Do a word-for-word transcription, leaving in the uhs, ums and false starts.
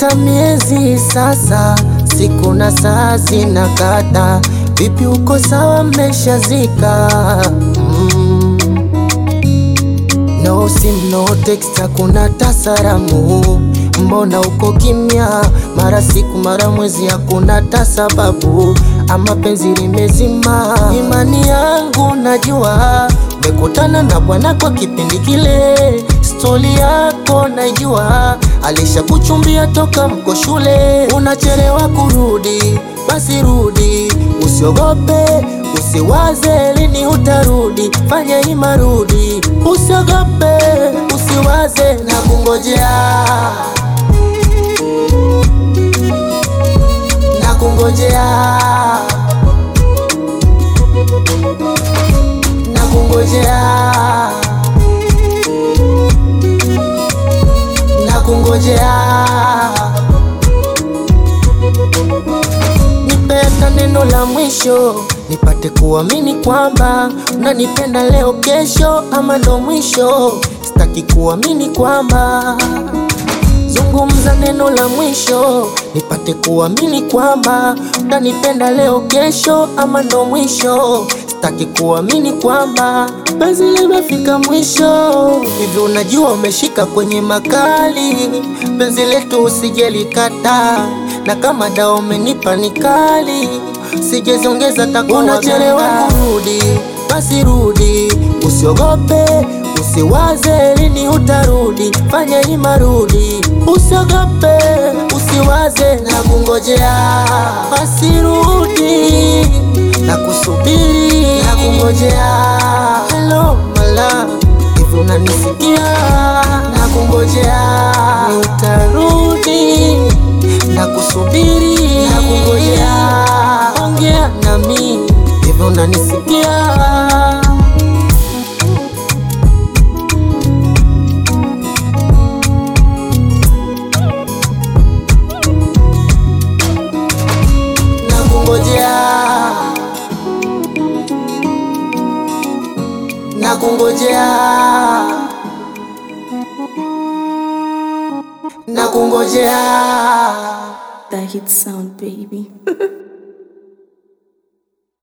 Imepita miezi sasa, siku na saa zinakata. Vipi uko sawa, mmeshazika? mm. No sim, no text, hakuna tasaramu. Mbona uko kimya? Mara siku mara mwezi, hakuna tasababu. Ama penzi limezima. Imani yangu najua umekutana na bwana kwa kipindi kile. Stori yako najua alisha kuchumbia toka mko shule. Unachelewa kurudi, basi rudi. Usiogope, usiwaze lini utarudi. Fanya ima rudi. Usiogope, usiwaze na kungojea, na kungojea, na kungojea, na kungojea. Nipenda neno la mwisho, nipate kuamini kwamba unanipenda leo kesho, ama ndo mwisho. Sitaki kuamini kwamba, zungumza neno la mwisho, nipate kuamini kwamba unanipenda leo kesho, ama ndo mwisho. Sitaki kuamini kwamba penzi limefika mwisho. Hivi unajua umeshika kwenye makali, penzi letu usijelikata. Na kama dawa umenipa ni kali, sijezongeza takwa. Unachelewa kurudi, basi rudi. Usiogope, usiwaze lini utarudi. Fanya ima rudi. Usiogope, usiwaze na kungojea, basi rudi. Na kusubiri, na kungojea. Hello my love, hivi unanisikia? Na kungojea ni utarudi. Na kusubiri, na kungojea. Ongea nami, hivi unanisikia? Na kungojea, na kungojea. That hit sound, baby.